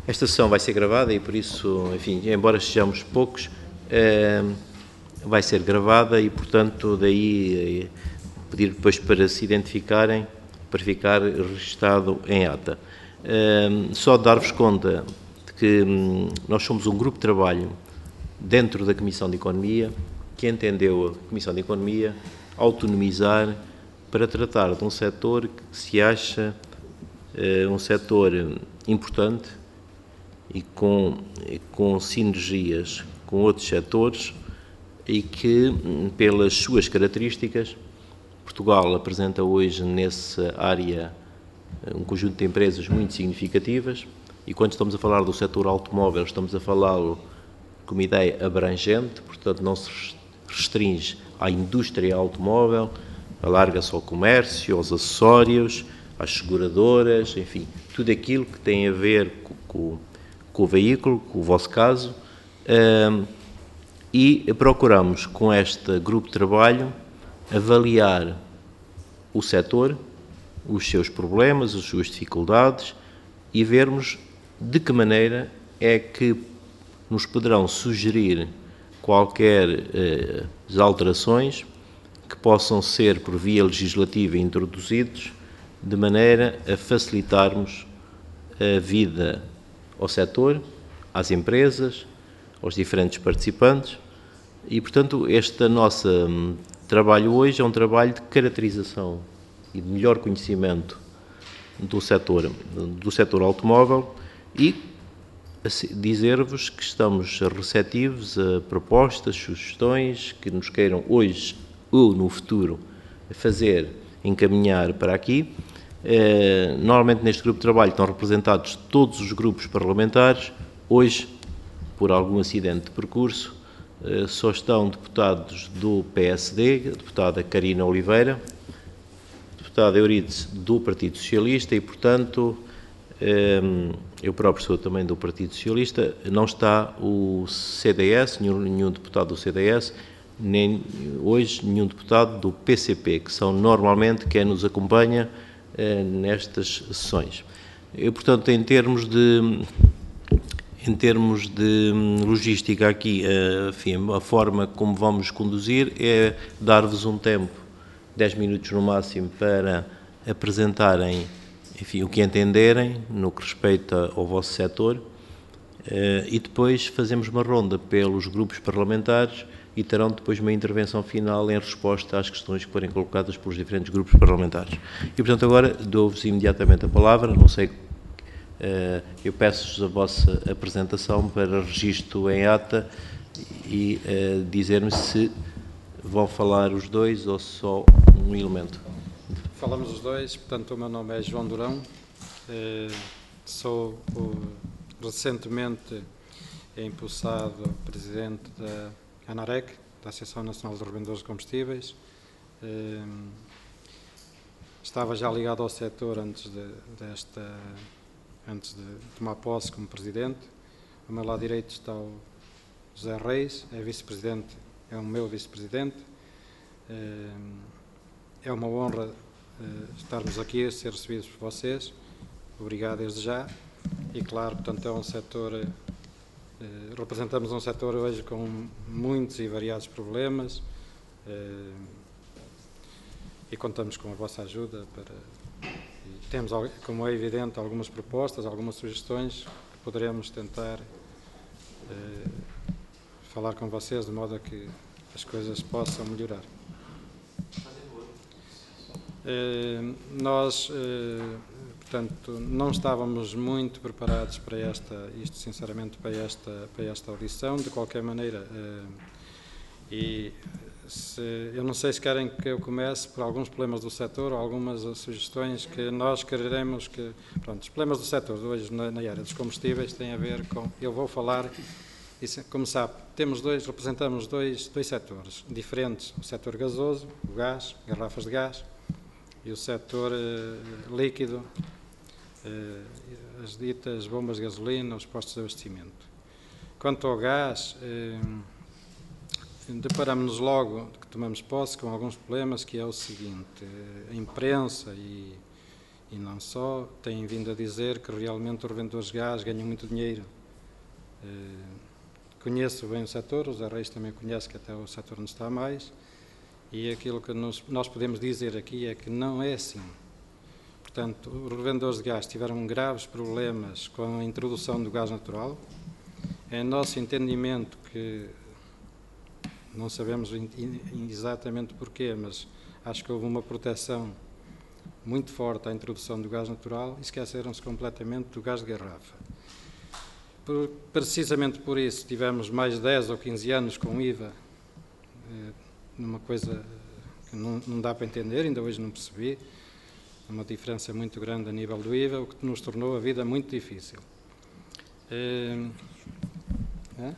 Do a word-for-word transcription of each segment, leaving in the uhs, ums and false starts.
Esta sessão vai ser gravada e, por isso, enfim, embora sejamos poucos, eh, vai ser gravada e, portanto, daí eh, pedir depois para se identificarem, para ficar registado em ata. Eh, só dar-vos conta de que hum, nós somos um grupo de trabalho dentro da Comissão de Economia que entendeu a Comissão de Economia autonomizar para tratar de um setor que se acha eh, um setor importante e com, com sinergias com outros setores e que, pelas suas características, Portugal apresenta hoje nessa área um conjunto de empresas muito significativas e quando estamos a falar do setor automóvel estamos a falá-lo com uma ideia abrangente, portanto não se restringe à indústria automóvel, alarga-se ao comércio, aos acessórios, às seguradoras, enfim, tudo aquilo que tem a ver com, com, com o veículo, com o vosso caso, um, e procuramos com este grupo de trabalho avaliar o setor, os seus problemas, as suas dificuldades e vermos de que maneira é que nos poderão sugerir qualquer eh, alterações que possam ser por via legislativa introduzidos de maneira a facilitarmos a vida ao setor, às empresas, aos diferentes participantes e, portanto, este nosso um, trabalho hoje é um trabalho de caracterização e de melhor conhecimento do setor, do setor automóvel e dizer-vos que estamos receptivos a propostas, sugestões que nos queiram hoje ou no futuro fazer, encaminhar para aqui. Eh, normalmente neste grupo de trabalho estão representados todos os grupos parlamentares. Hoje, por algum acidente de percurso, eh, só estão deputados do P S D, a deputada Karina Oliveira, a deputada Euridice do Partido Socialista e, portanto, eu próprio sou também do Partido Socialista, não está o C D S, nenhum, nenhum deputado do C D S, nem hoje nenhum deputado do P C P, que são normalmente quem nos acompanha eh, nestas sessões. Eu, portanto, em termos de, em termos de logística aqui, eh, enfim, a forma como vamos conduzir é dar-vos um tempo, dez minutos no máximo, para apresentarem enfim, o que entenderem no que respeita ao vosso setor e depois fazemos uma ronda pelos grupos parlamentares e terão depois uma intervenção final em resposta às questões que forem colocadas pelos diferentes grupos parlamentares. E, portanto, agora dou-vos imediatamente a palavra, não sei, eu peço-vos a vossa apresentação para registro em ata e dizer-me se vão falar os dois ou só um elemento. Falamos os dois, portanto o meu nome é João Durão, sou o, recentemente impulsado presidente da ANAREC, da Associação Nacional dos Revendedores de Combustíveis. Estava já ligado ao setor antes de, desta, antes de tomar posse como presidente. Ao meu lado direito está o José Reis, é vice-presidente, é o meu vice-presidente. É uma honra estarmos aqui a ser recebidos por vocês, obrigado desde já, e claro, portanto é um setor, representamos um setor hoje com muitos e variados problemas e contamos com a vossa ajuda para, e temos, como é evidente, algumas propostas, algumas sugestões que poderemos tentar falar com vocês de modo a que as coisas possam melhorar. Uh, nós, uh, portanto, não estávamos muito preparados para esta, isto sinceramente, para esta, para esta audição, de qualquer maneira, uh, e se, eu não sei se querem que eu comece por alguns problemas do setor, ou algumas sugestões que nós queremos que, pronto, os problemas do setor hoje na, na área dos combustíveis têm a ver com, eu vou falar, e, como sabe, temos dois, representamos dois, dois setores diferentes, o setor gasoso, o gás, garrafas de gás, e o setor uh, líquido, uh, as ditas bombas de gasolina, os postos de abastecimento. Quanto ao gás, uh, deparamos-nos logo que tomamos posse com alguns problemas, que é o seguinte, uh, a imprensa e, e não só, têm vindo a dizer que realmente os revendedores de gás ganham muito dinheiro. Conheço bem o setor, o Zé Reis também conhece, que até o setor não está mais, e aquilo que nos, nós podemos dizer aqui é que não é assim. Portanto, os revendedores de gás tiveram graves problemas com a introdução do gás natural. É nosso entendimento que, não sabemos exatamente porquê, mas acho que houve uma proteção muito forte à introdução do gás natural e esqueceram-se completamente do gás de garrafa. Por, precisamente por isso tivemos mais de dez ou quinze anos com I V A, eh, numa coisa que não, não dá para entender, ainda hoje não percebi, uma diferença muito grande a nível do I V A, o que nos tornou a vida muito difícil. Eh, é?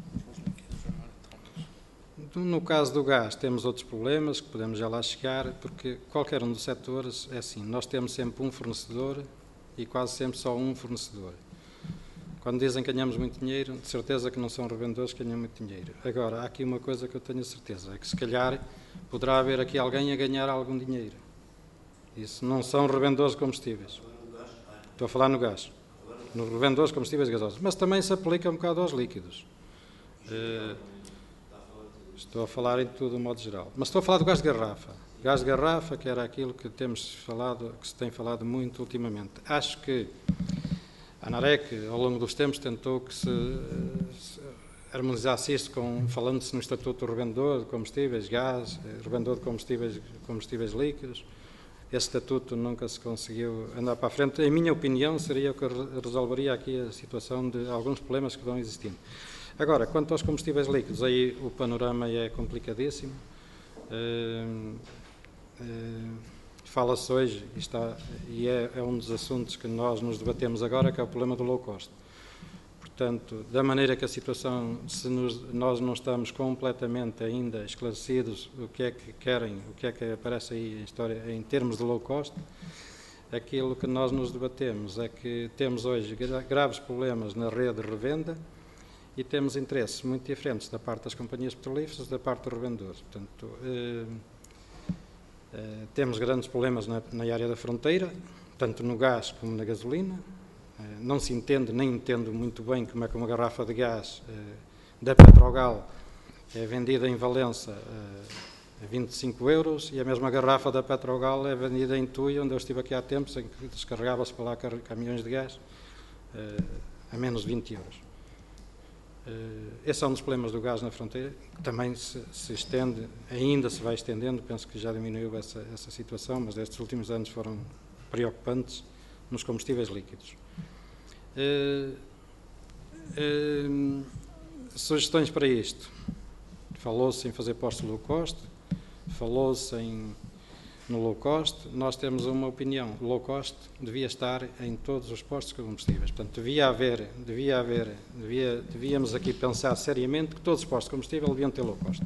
No caso do gás temos outros problemas que podemos já lá chegar, porque qualquer um dos setores é assim, nós temos sempre um fornecedor e quase sempre só um fornecedor. Quando dizem que ganhamos muito dinheiro, de certeza que não são revendedores que ganham muito dinheiro. Agora, há aqui uma coisa que eu tenho certeza, é que se calhar poderá haver aqui alguém a ganhar algum dinheiro. Isso não são revendedores de combustíveis. Estou a falar no gás. Nos revendedores de combustíveis gasosos. Mas também se aplica um bocado aos líquidos. Uh, estou a falar em tudo de modo geral. Mas estou a falar do gás de garrafa. Gás de garrafa, que era aquilo que temos falado, que se tem falado muito ultimamente. Acho que a ANAREC, ao longo dos tempos, tentou que se, se harmonizasse isso, com, falando-se no Estatuto do Revendedor de Combustíveis, Gás, Revendedor de Combustíveis, combustíveis Líquidos. Esse Estatuto nunca se conseguiu andar para a frente. Em minha opinião, seria o que resolveria aqui a situação de alguns problemas que vão existindo. Agora, quanto aos combustíveis líquidos, aí o panorama é complicadíssimo. Uh, uh, Fala-se hoje, e, está, e é, é um dos assuntos que nós nos debatemos agora, que é o problema do low cost. Portanto, da maneira que a situação, se nos, nós não estamos completamente ainda esclarecidos o que é que querem, o que é que aparece aí em, história, em termos de low cost, aquilo que nós nos debatemos é que temos hoje graves problemas na rede de revenda e temos interesses muito diferentes da parte das companhias petrolíferas e da parte dos revendedores. Portanto, eh, Uh, temos grandes problemas na, na área da fronteira, tanto no gás como na gasolina. Uh, não se entende, nem entendo muito bem como é que uma garrafa de gás uh, da Petrogal é vendida em Valença uh, a vinte e cinco euros e a mesma garrafa da Petrogal é vendida em Tui, onde eu estive aqui há tempos, em que descarregava-se para lá caminhões de gás uh, a menos de vinte euros. Uh, esse é um dos problemas do gás na fronteira, que também se, se estende, ainda se vai estendendo, penso que já diminuiu essa, essa situação, mas estes últimos anos foram preocupantes nos combustíveis líquidos. Uh, uh, sugestões para isto. Falou-se em fazer postos low cost, falou-se em no low cost, nós temos uma opinião, o low cost devia estar em todos os postos de combustíveis, portanto devia haver, devia haver, devia, devíamos aqui pensar seriamente que todos os postos de combustível deviam ter low cost.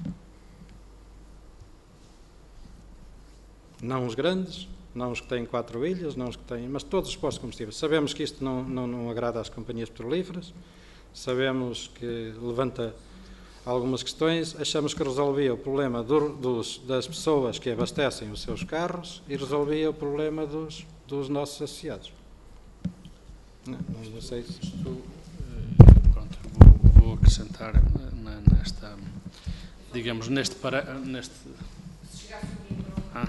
Não os grandes, não os que têm quatro ilhas, não os que têm, mas todos os postos de combustíveis. Sabemos que isto não, não, não agrada às companhias petrolíferas, sabemos que levanta algumas questões, achamos que resolvia o problema do, dos, das pessoas que abastecem os seus carros e resolvia o problema dos, dos nossos associados. Não, não sei se... Isto, pronto, vou, vou acrescentar na, nesta, digamos, neste... Para, neste ah.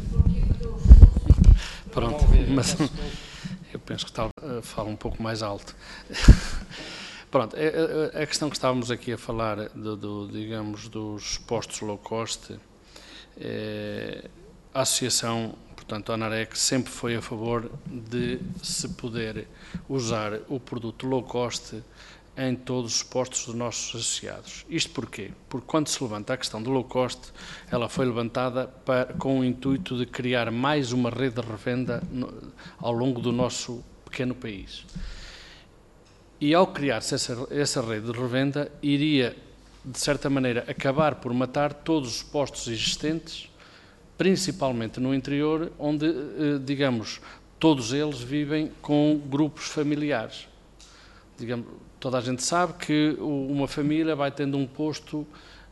Pronto, mas eu penso que tal, falo um pouco mais alto. Pronto, a, a questão que estávamos aqui a falar, do, do, digamos, dos postos low cost, é, a associação, portanto, a ANAREC, sempre foi a favor de se poder usar o produto low cost em todos os postos dos nossos associados. Isto porquê? Porque quando se levanta a questão do low cost, ela foi levantada para, com o intuito de criar mais uma rede de revenda no, ao longo do nosso pequeno país. E ao criar-se essa, essa rede de revenda, iria, de certa maneira, acabar por matar todos os postos existentes, principalmente no interior, onde, digamos, todos eles vivem com grupos familiares. Digamos, toda a gente sabe que uma família vai tendo um posto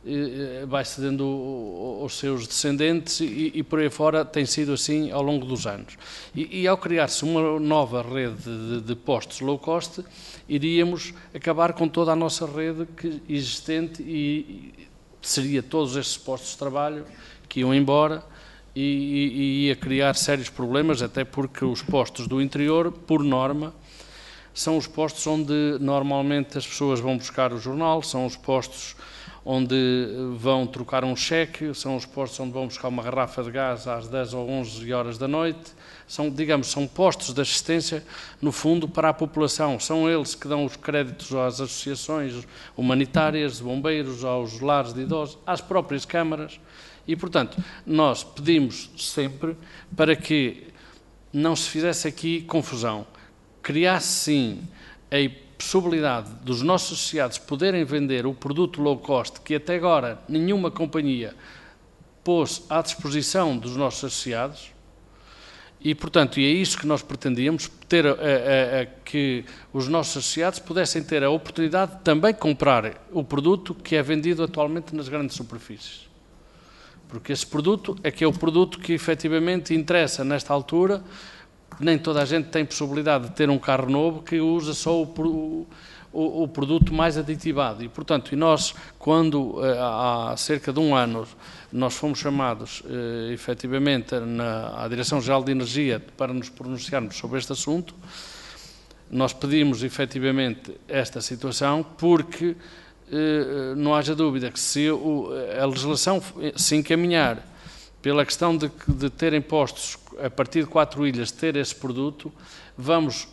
vai cedendo aos seus descendentes e, e por aí fora tem sido assim ao longo dos anos. E, e ao criar-se uma nova rede de, de postos low cost, iríamos acabar com toda a nossa rede que, existente e, e seria todos estes postos de trabalho que iam embora e, e, e ia criar sérios problemas, até porque os postos do interior, por norma, são os postos onde normalmente as pessoas vão buscar o jornal, são os postos onde vão trocar um cheque, são os postos onde vão buscar uma garrafa de gás às dez ou onze horas da noite, são, digamos, são postos de assistência, no fundo, para a população. São eles que dão os créditos às associações humanitárias, de bombeiros, aos lares de idosos, às próprias câmaras. E, portanto, nós pedimos sempre para que não se fizesse aqui confusão, criasse sim a possibilidade dos nossos associados poderem vender o produto low cost que até agora nenhuma companhia pôs à disposição dos nossos associados e, portanto, e é isso que nós pretendíamos, ter a, a, a, que os nossos associados pudessem ter a oportunidade de também comprar o produto que é vendido atualmente nas grandes superfícies. Porque esse produto é que é o produto que efetivamente interessa nesta altura. Nem toda a gente tem possibilidade de ter um carro novo que usa só o, o, o produto mais aditivado. E, portanto, e nós, quando há cerca de um ano, nós fomos chamados, eh, efetivamente, na, à Direção-Geral de Energia para nos pronunciarmos sobre este assunto, nós pedimos, efetivamente, esta situação porque eh, não haja dúvida que se o, a legislação se encaminhar pela questão de, de terem postos a partir de quatro ilhas, ter esse produto, vamos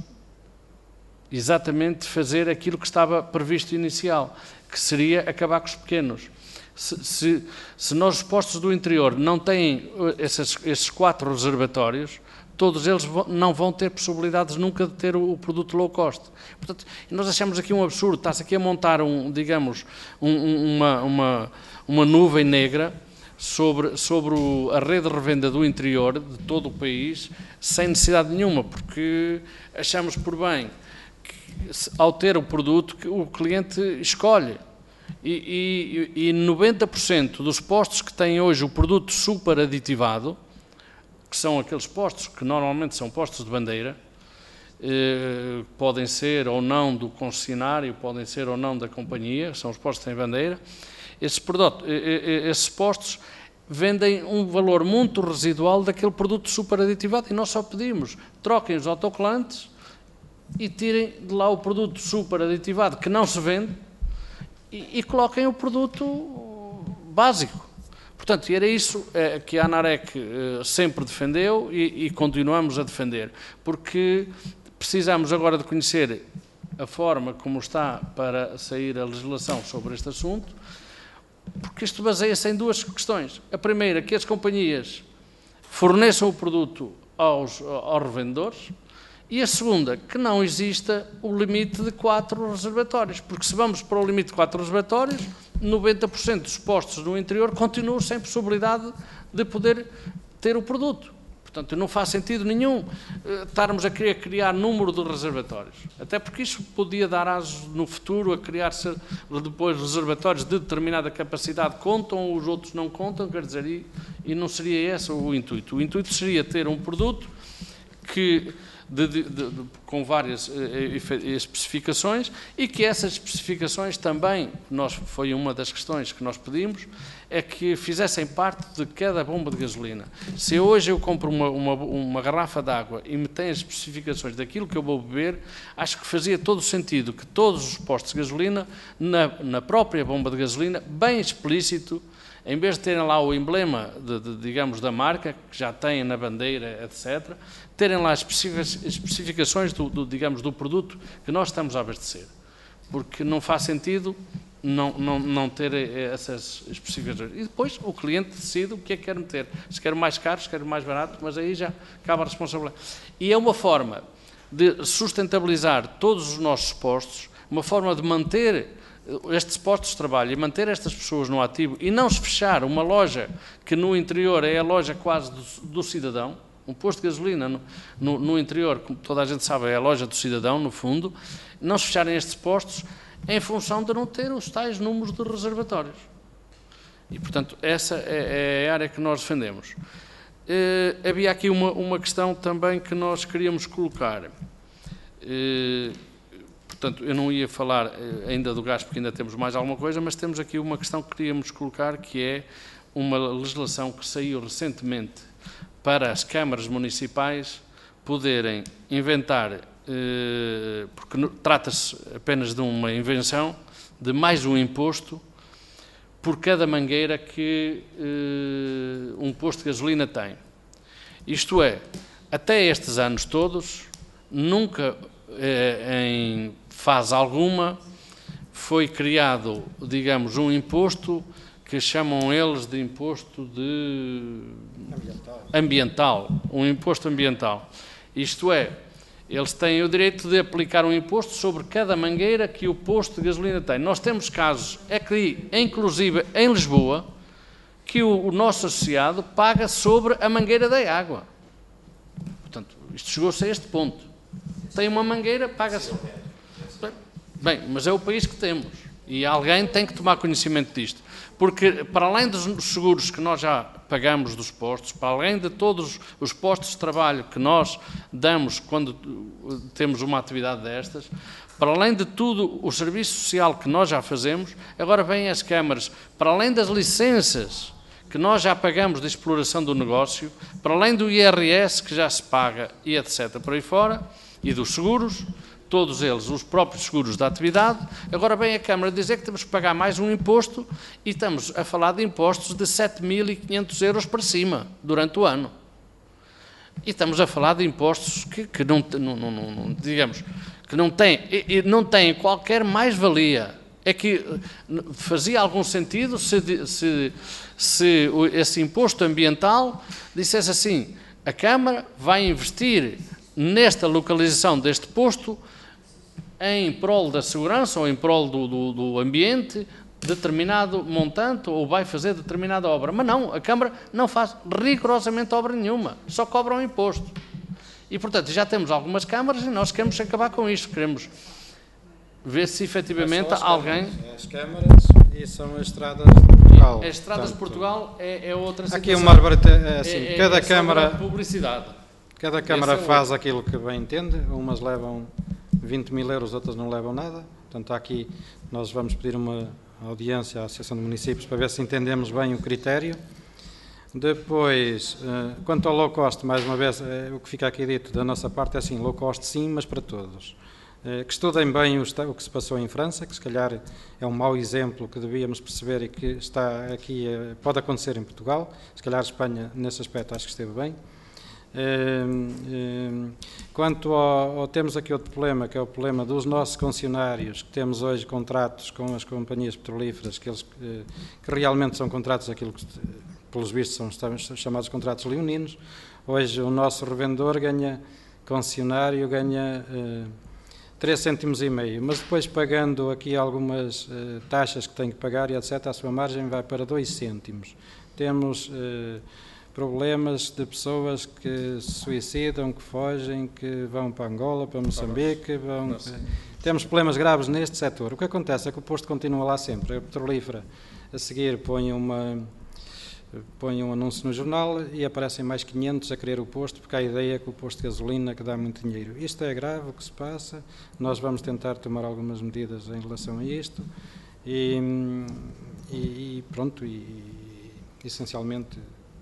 exatamente fazer aquilo que estava previsto inicial, que seria acabar com os pequenos. Se, se, se nós, os postos do interior, não têm esses, esses quatro reservatórios, todos eles vão, não vão ter possibilidades nunca de ter o, o produto low cost. Portanto, nós achamos aqui um absurdo, está-se aqui a montar, um, digamos, um, uma, uma, uma nuvem negra sobre, sobre o, a rede de revenda do interior de todo o país, sem necessidade nenhuma, porque achamos por bem que, ao ter o produto, que o cliente escolhe. E, e, e noventa por cento dos postos que têm hoje o produto super aditivado, que são aqueles postos que normalmente são postos de bandeira, eh, podem ser ou não do concessionário, podem ser ou não da companhia, são os postos que têm bandeira. Esses, produtos, esses postos vendem um valor muito residual daquele produto super aditivado e nós só pedimos, troquem os autocolantes e tirem de lá o produto super aditivado que não se vende e, e coloquem o produto básico. Portanto, era isso é, que a ANAREC é, sempre defendeu e, e continuamos a defender, porque precisamos agora de conhecer a forma como está para sair a legislação sobre este assunto, porque isto baseia-se em duas questões. A primeira, que as companhias forneçam o produto aos, aos revendedores, e a segunda, que não exista o limite de quatro reservatórios, porque se vamos para o limite de quatro reservatórios, noventa por cento dos postos no interior continuam sem possibilidade de poder ter o produto. Portanto, não faz sentido nenhum uh, estarmos a querer criar número de reservatórios, até porque isso podia dar aso no futuro a criar-se depois reservatórios de determinada capacidade, contam, os outros não contam, quer dizer, e, e não seria esse o intuito. O intuito seria ter um produto que... De, de, de, de, com várias eh, especificações e que essas especificações também, nós, foi uma das questões que nós pedimos, é que fizessem parte de cada bomba de gasolina. Se hoje eu compro uma, uma, uma garrafa de água e me tem as especificações daquilo que eu vou beber, acho que fazia todo o sentido que todos os postos de gasolina, na, na própria bomba de gasolina, bem explícito, em vez de terem lá o emblema, de, de, digamos, da marca, que já têm na bandeira, etcétera, terem lá as especificações, do, do, digamos, do produto que nós estamos a abastecer. Porque não faz sentido não, não, não ter essas especificações. E depois o cliente decide o que é que quer meter. Se quer mais caro, se quer mais barato, mas aí já acaba a responsabilidade. E é uma forma de sustentabilizar todos os nossos postos, uma forma de manter estes postos de trabalho e manter estas pessoas no ativo e não se fechar uma loja que no interior é a loja quase do, do cidadão, um posto de gasolina no, no, no interior, como toda a gente sabe, é a loja do cidadão, no fundo, não se fecharem estes postos em função de não ter os tais números de reservatórios. E, portanto, essa é, é a área que nós defendemos. Eh, havia aqui uma, uma questão também que nós queríamos colocar. Eh, portanto, eu não ia falar ainda do gás, porque ainda temos mais alguma coisa, mas temos aqui uma questão que queríamos colocar, que é uma legislação que saiu recentemente para as câmaras municipais poderem inventar, eh, porque trata-se apenas de uma invenção, de mais um imposto por cada mangueira que eh, um posto de gasolina tem. Isto é, até estes anos todos, nunca eh, em fase alguma foi criado, digamos, um imposto que chamam eles de imposto de ambiental, ambiental um imposto ambiental. Isto é, eles têm o direito de aplicar um imposto sobre cada mangueira que o posto de gasolina tem. Nós temos casos, é que, inclusive em Lisboa, que o, o nosso associado paga sobre a mangueira da água. Portanto, isto chegou-se a este ponto. Tem uma mangueira, paga-se. Bem, mas é o país que temos. E alguém tem que tomar conhecimento disto. Porque, para além dos seguros que nós já pagamos dos postos, para além de todos os postos de trabalho que nós damos quando temos uma atividade destas, para além de tudo o serviço social que nós já fazemos, agora vêm as câmaras, para além das licenças que nós já pagamos de exploração do negócio, para além do I R S que já se paga e etcétera por aí fora, e dos seguros, todos eles, os próprios seguros da atividade, agora vem a Câmara dizer que temos que pagar mais um imposto e estamos a falar de impostos de sete mil e quinhentos euros para cima, durante o ano. E estamos a falar de impostos que, que não, não, não, não, digamos, que não têm, não têm qualquer mais-valia. É que fazia algum sentido se, se, se esse imposto ambiental dissesse assim, a Câmara vai investir nesta localização deste posto em prol da segurança ou em prol do, do, do ambiente, determinado montante, ou vai fazer determinada obra. Mas não, a Câmara não faz rigorosamente obra nenhuma, só cobra um imposto. E, portanto, já temos algumas câmaras e nós queremos acabar com isto, queremos ver se efetivamente as alguém... Câmaras, as câmaras e são as estradas de Portugal. As estradas de Portugal é, é outra situação. Aqui uma arbitra, é assim, é, cada é Câmara... publicidade. Cada Câmara é faz outro. Aquilo que bem entende, umas levam vinte mil euros, outras não levam nada. Portanto, aqui nós vamos pedir uma audiência à Associação de Municípios para ver se entendemos bem o critério. Depois, quanto ao low cost, mais uma vez, o que fica aqui dito da nossa parte é assim, low cost sim, mas para todos. Que estudem bem o que se passou em França, que se calhar é um mau exemplo que devíamos perceber e que está aqui, pode acontecer em Portugal. Se calhar a Espanha, nesse aspecto, acho que esteve bem. Quanto ao, ao, temos aqui outro problema, que é o problema dos nossos concessionários, que temos hoje contratos com as companhias petrolíferas, que, eles, que realmente são contratos, aquilo que, pelos vistos, são chamados contratos leoninos. Hoje o nosso revendedor ganha, concessionário ganha uh, três cêntimos e meio, mas depois pagando aqui algumas uh, taxas que tem que pagar e etcétera, a sua margem vai para dois cêntimos. Temos... Uh, problemas de pessoas que se suicidam, que fogem, que vão para Angola, para Moçambique, vão... Temos problemas graves neste setor. O que acontece é que o posto continua lá sempre. A petrolífera, a seguir, põe, uma, põe um anúncio no jornal e aparecem mais quinhentos a querer o posto, porque há a ideia que o posto de gasolina que dá muito dinheiro. Isto é grave, o que se passa. Nós vamos tentar tomar algumas medidas em relação a isto e, e, e pronto, e, e essencialmente...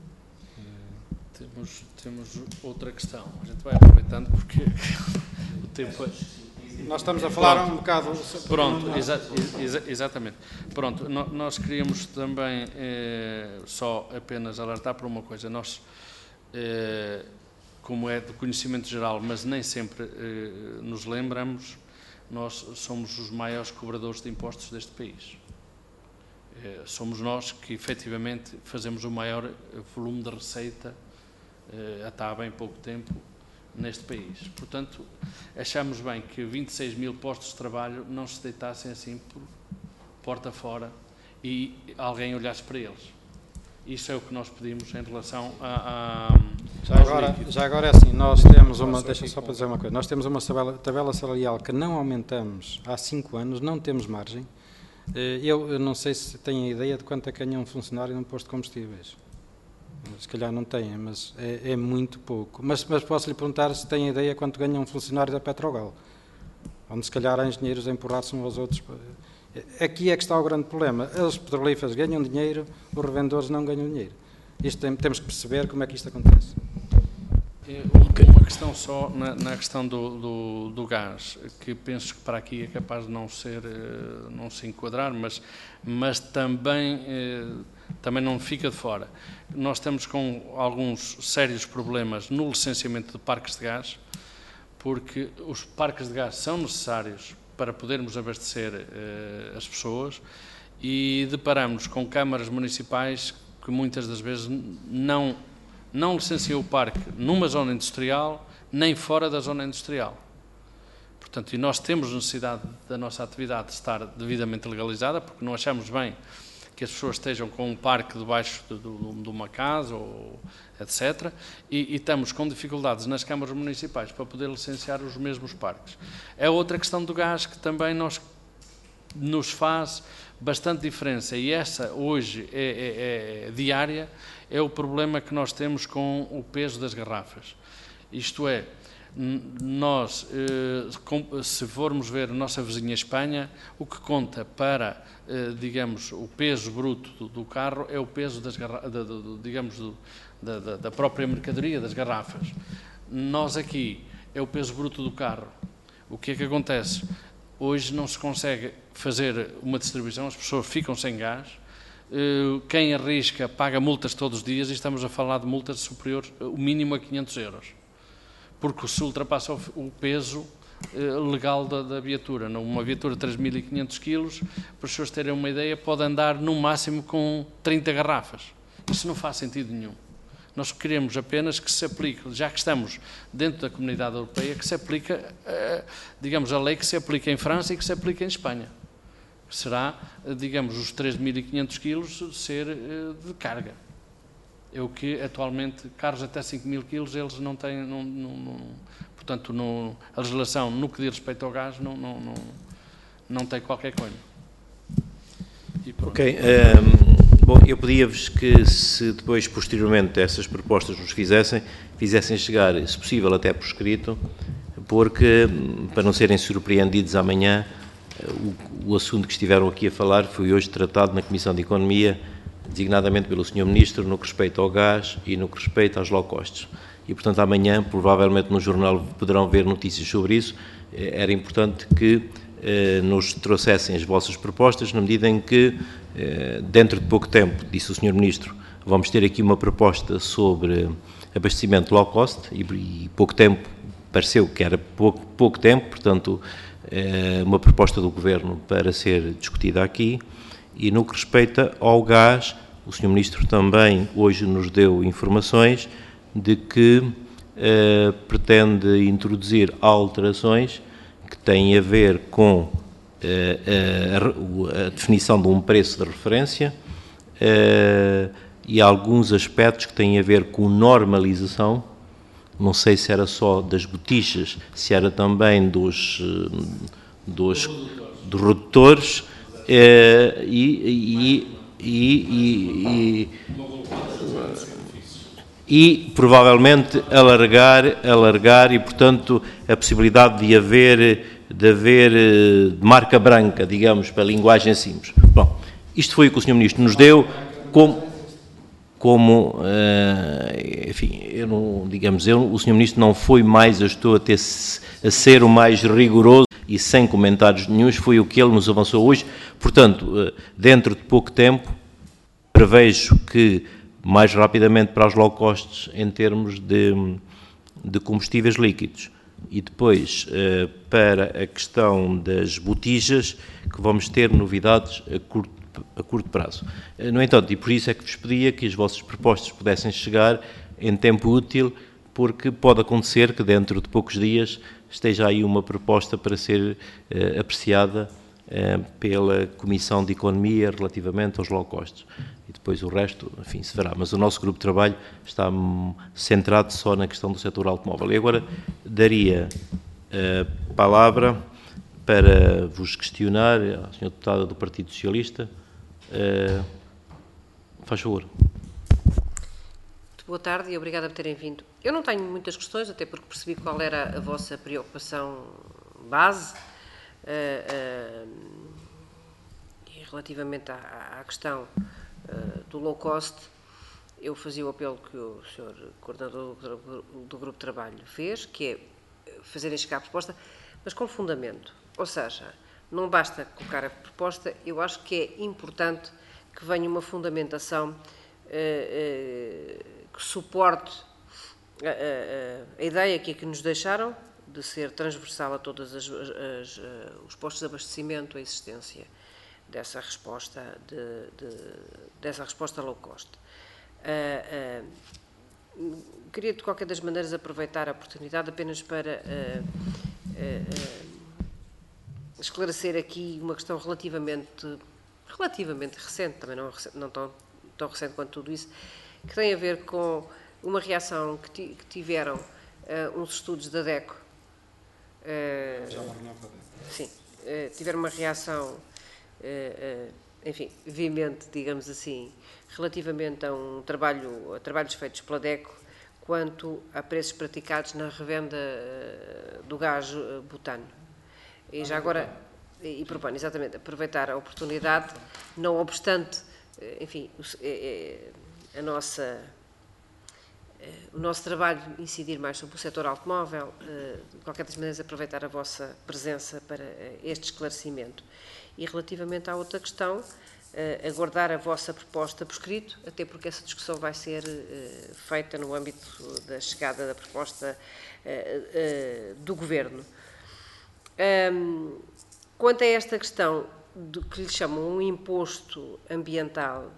Temos, temos outra questão, a gente vai aproveitando porque o tempo é... Nós estamos a falar Pronto. um bocado... Pronto, exa exa exatamente. Pronto, no, nós queríamos também eh, só apenas alertar para uma coisa. Nós, eh, como é de conhecimento geral, mas nem sempre eh, nos lembramos, nós somos os maiores cobradores de impostos deste país. Eh, somos nós que efetivamente fazemos o maior volume de receita até há bem pouco tempo neste país. Portanto, achamos bem que vinte e seis mil postos de trabalho não se deitassem assim por porta fora e alguém olhasse para eles. Isso é o que nós pedimos em relação a... a já, agora, já agora é assim, nós temos uma... Deixa só para dizer uma coisa. Nós temos uma tabela, tabela salarial que não aumentamos há cinco anos, não temos margem. Eu não sei se têm a ideia de quanto é que ganha um funcionário num posto de combustíveis. Se calhar não têm, mas é, é muito pouco. Mas, mas posso lhe perguntar se têm a ideia de quanto ganha um funcionário da Petrogal, onde se calhar há engenheiros a empurrar-se uns aos outros. Aqui é que está o grande problema. Os petrolíferos ganham dinheiro, os revendedores não ganham dinheiro. Isto tem, temos que perceber como é que isto acontece. Uma questão só na, na questão do, do, do gás, que penso que para aqui é capaz de não ser, não se enquadrar, mas, mas também, também não fica de fora. Nós estamos com alguns sérios problemas no licenciamento de parques de gás, porque os parques de gás são necessários para podermos abastecer uh, as pessoas e deparamos com câmaras municipais que muitas das vezes não, não licenciam o parque numa zona industrial nem fora da zona industrial. Portanto, e nós temos necessidade da nossa atividade estar devidamente legalizada, porque não achamos bem que as pessoas estejam com um parque debaixo de, de, de uma casa, ou, etcétera. E, e estamos com dificuldades nas câmaras municipais para poder licenciar os mesmos parques. É outra questão do gás que também nós, nos faz bastante diferença, e essa hoje é, é, é diária, é o problema que nós temos com o peso das garrafas. Isto é, nós, se formos ver a nossa vizinha Espanha, o que conta para, digamos, o peso bruto do carro é o peso das garrafas, digamos, do, da, da própria mercadoria, das garrafas. Nós aqui é o peso bruto do carro. O que é que acontece? Hoje não se consegue fazer uma distribuição, as pessoas ficam sem gás, quem arrisca paga multas todos os dias, e estamos a falar de multas superiores, o mínimo a quinhentos euros. Porque se ultrapassa o peso legal da, da viatura. Uma viatura de três mil e quinhentos quilos, para as pessoas terem uma ideia, pode andar no máximo com trinta garrafas. Isso não faz sentido nenhum. Nós queremos apenas que se aplique, já que estamos dentro da Comunidade Europeia, que se aplica, digamos, a lei que se aplica em França e que se aplica em Espanha. Será, digamos, os três mil e quinhentos quilos ser de carga. É o que atualmente, carros até cinco mil quilos, eles não têm, não, não, não, portanto, no, a legislação no que diz respeito ao gás não, não, não, não tem qualquer coisa. Ok, um, bom, eu pedia-vos que se depois, posteriormente, essas propostas nos fizessem, fizessem chegar, se possível, até por escrito, porque, para não serem surpreendidos amanhã, o, o assunto que estiveram aqui a falar foi hoje tratado na Comissão de Economia, designadamente pelo senhor Ministro, no que respeita ao gás e no que respeita aos low costs. E, portanto, amanhã, provavelmente no jornal poderão ver notícias sobre isso. Era importante que eh, nos trouxessem as vossas propostas, na medida em que, eh, dentro de pouco tempo, disse o senhor Ministro, vamos ter aqui uma proposta sobre abastecimento low cost, e, e pouco tempo, pareceu que era pouco, pouco tempo, portanto, eh, uma proposta do Governo para ser discutida aqui. E no que respeita ao gás, o senhor Ministro também hoje nos deu informações de que eh, pretende introduzir alterações que têm a ver com eh, a, a definição de um preço de referência eh, e alguns aspectos que têm a ver com normalização. Não sei se era só das botijas, se era também dos, dos, dos redutores. Uh, e, e, e, e, e provavelmente alargar, alargar e, portanto, a possibilidade de haver, de haver uh, marca branca, digamos, para a linguagem simples. Bom, isto foi o que o senhor Ministro nos deu, como, como uh, enfim, eu não, digamos, eu, o senhor Ministro não foi mais, eu estou a, ter, a ser o mais rigoroso, e sem comentários nenhuns, foi o que ele nos avançou hoje. Portanto, dentro de pouco tempo, prevejo que, mais rapidamente para os low costs, em termos de, de combustíveis líquidos, e depois para a questão das botijas, que vamos ter novidades a curto, a curto prazo. No entanto, e por isso é que vos pedia que as vossas propostas pudessem chegar em tempo útil, porque pode acontecer que dentro de poucos dias esteja aí uma proposta para ser uh, apreciada uh, pela Comissão de Economia relativamente aos low costs. E depois o resto, enfim, se verá. Mas o nosso grupo de trabalho está um, centrado só na questão do setor automóvel. E agora daria a uh, palavra para vos questionar, a senhora deputada do Partido Socialista. Uh, faz favor. Muito boa tarde e obrigada por terem vindo. Eu não tenho muitas questões, até porque percebi qual era a vossa preocupação base uh, uh, e relativamente à, à questão uh, do low cost. Eu fazia o apelo que o senhor coordenador do Grupo de Trabalho fez, que é fazerem chegar a proposta, mas com fundamento. Ou seja, não basta colocar a proposta, eu acho que é importante que venha uma fundamentação uh, uh, que suporte a, a, a ideia que aqui nos deixaram de ser transversal a todos as, as, uh, os postos de abastecimento, a existência dessa resposta, de, de, dessa resposta low cost. Uh, uh, queria, de qualquer das maneiras, aproveitar a oportunidade apenas para uh, uh, uh, esclarecer aqui uma questão relativamente, relativamente recente, também não, não tão, tão recente quanto tudo isso, que tem a ver com uma reação que, ti, que tiveram uh, uns estudos da DECO. Uh, Já uma reunião para dentro. Sim, uh, tiveram uma reação, uh, uh, enfim, veemente, digamos assim, relativamente a um trabalho, a trabalhos feitos pela DECO, quanto a preços praticados na revenda uh, do gás uh, butano. E já agora, e, e propõe exatamente aproveitar a oportunidade, não obstante, uh, enfim, o, uh, a nossa, uh, o nosso trabalho incidir mais sobre o setor automóvel, uh, de qualquer das maneiras aproveitar a vossa presença para uh, este esclarecimento. E relativamente à outra questão, Uh, aguardar a vossa proposta por escrito, até porque essa discussão vai ser uh, feita no âmbito da chegada da proposta uh, uh, do Governo. Um, quanto a esta questão do que lhe chamam um imposto ambiental,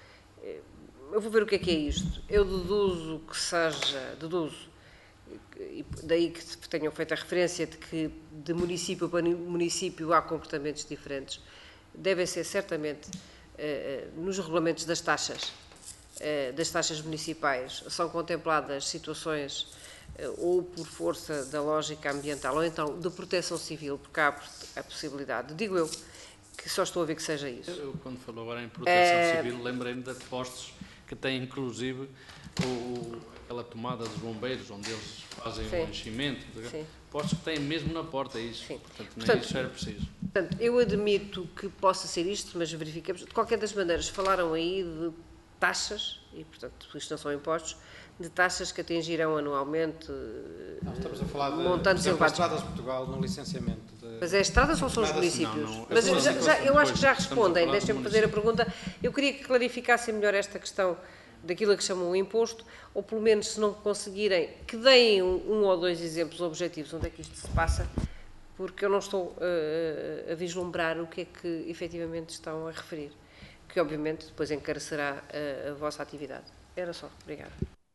eu vou ver o que é que é isto. Eu deduzo que seja, deduzo, e daí que tenham feito a referência de que de município para município há comportamentos diferentes. Devem ser certamente, eh, nos regulamentos das taxas, eh, das taxas municipais, são contempladas situações eh, ou por força da lógica ambiental ou então de proteção civil, porque há a possibilidade, digo eu, que só estou a ver que seja isso. Eu, quando falou agora em proteção é... civil, lembrei-me de postos que têm inclusive o, aquela tomada dos bombeiros, onde eles fazem o um enchimento, postos que têm mesmo na porta isso, Sim. portanto nem Portanto, isso era preciso. Portanto, eu admito que possa ser isto, mas verificamos. De qualquer das maneiras, falaram aí de taxas, e portanto isto não são impostos, de taxas que atingirão anualmente não, estamos a falar de montantes elevados. Estradas de Portugal no licenciamento. De... Mas é estradas ou são os municípios? Não, não. Mas já, já, eu acho que já respondem, de deixem-me fazer a pergunta. Eu queria que clarificassem melhor esta questão daquilo a que chamam o imposto, ou pelo menos, se não conseguirem, que deem um, um ou dois exemplos objetivos onde é que isto se passa, porque eu não estou uh, a vislumbrar o que é que efetivamente estão a referir, que obviamente depois encarecerá a, a vossa atividade. Era só. Obrigada.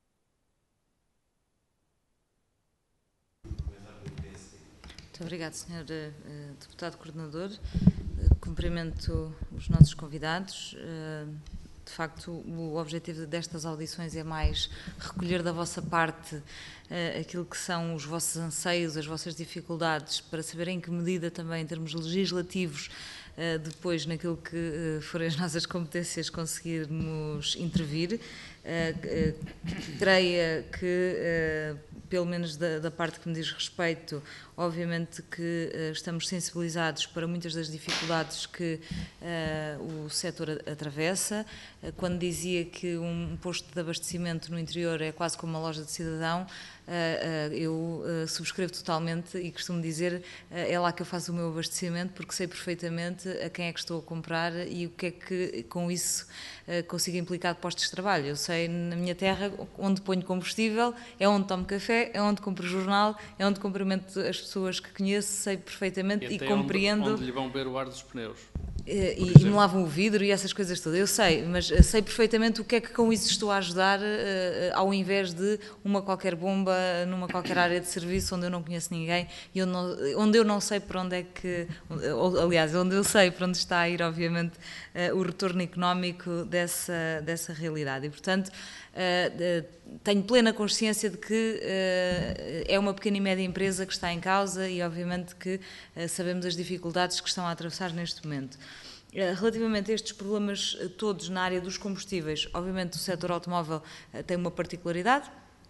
Muito obrigado, senhor uh, Deputado Coordenador. Uh, cumprimento os nossos convidados. Uh, De facto, o objetivo destas audições é mais recolher da vossa parte uh, aquilo que são os vossos anseios, as vossas dificuldades, para saber em que medida também, em termos legislativos, uh, depois naquilo que uh, forem as nossas competências, conseguirmos intervir. Uh, uh, creia que, uh, pelo menos da, da parte que me diz respeito, obviamente que uh, estamos sensibilizados para muitas das dificuldades que uh, o setor atravessa. Uh, quando dizia que um posto de abastecimento no interior é quase como uma loja de cidadão, uh, uh, eu uh, subscrevo totalmente e costumo dizer uh, é lá que eu faço o meu abastecimento, porque sei perfeitamente a quem é que estou a comprar e o que é que com isso uh, consigo implicar de postos de trabalho. Eu sei na minha terra onde ponho combustível, é onde tomo café, é onde compro jornal, é onde cumprimento as pessoas que conheço, sei perfeitamente e, e compreendo. Onde, onde lhe vão ver o ar dos pneus. E, e me lavam o vidro e essas coisas todas, eu sei, mas sei perfeitamente o que é que com isso estou a ajudar, uh, ao invés de uma qualquer bomba numa qualquer área de serviço onde eu não conheço ninguém e onde, não, onde eu não sei para onde é que, ou, aliás, onde eu sei para onde está a ir, obviamente, uh, o retorno económico dessa, dessa realidade. E, portanto, uh, uh, tenho plena consciência de que uh, é uma pequena e média empresa que está em causa e, obviamente, que uh, sabemos as dificuldades que estão a atravessar neste momento. Relativamente a estes problemas todos na área dos combustíveis, obviamente o setor automóvel tem uma particularidade,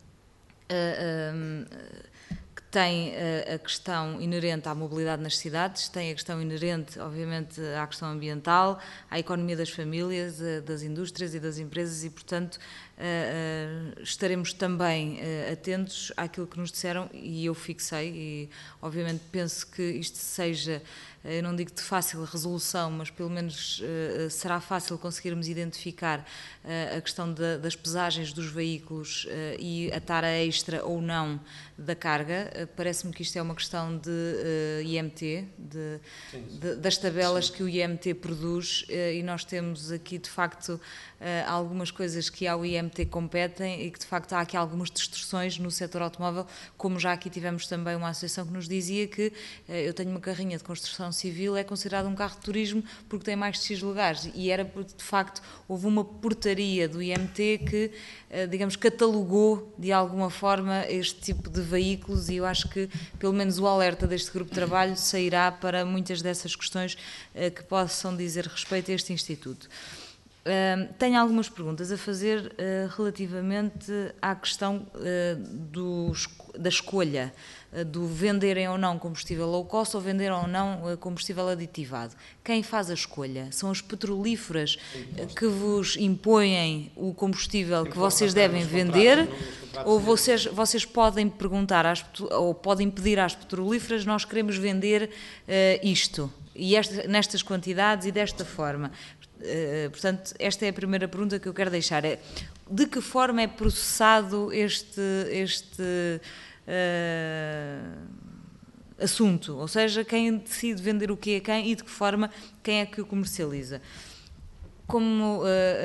que tem a questão inerente à mobilidade nas cidades, tem a questão inerente, obviamente, à questão ambiental, à economia das famílias, das indústrias e das empresas e, portanto, estaremos também atentos àquilo que nos disseram e eu fixei e, obviamente, penso que isto seja, eu não digo de fácil resolução, mas pelo menos uh, será fácil conseguirmos identificar uh, a questão de, das pesagens dos veículos uh, e a tara extra ou não da carga. Uh, parece-me que isto é uma questão de uh, I M T, de, de, das tabelas Sim. que o I M T produz uh, e nós temos aqui, de facto, uh, algumas coisas que ao I M T competem e que, de facto, há aqui algumas distorções no setor automóvel, como já aqui tivemos também uma associação que nos dizia que uh, eu tenho uma carrinha de construção civil, é considerado um carro de turismo porque tem mais de X lugares e era porque de facto houve uma portaria do I M T que, digamos, catalogou de alguma forma este tipo de veículos e eu acho que pelo menos o alerta deste grupo de trabalho sairá para muitas dessas questões que possam dizer respeito a este Instituto. Uh, tenho algumas perguntas a fazer uh, relativamente à questão uh, do, da escolha uh, do venderem ou não combustível low cost ou venderem ou não uh, combustível aditivado. Quem faz a escolha? São as petrolíferas uh, que vos impõem o combustível que vocês devem vender ou vocês, vocês podem perguntar às, ou podem pedir às petrolíferas nós queremos vender uh, isto e esta, nestas quantidades e desta forma. Uh, portanto, esta é a primeira pergunta que eu quero deixar. É, de que forma é processado este, este uh, assunto? Ou seja, quem decide vender o quê a quem e de que forma quem é que o comercializa? Como uh, uh,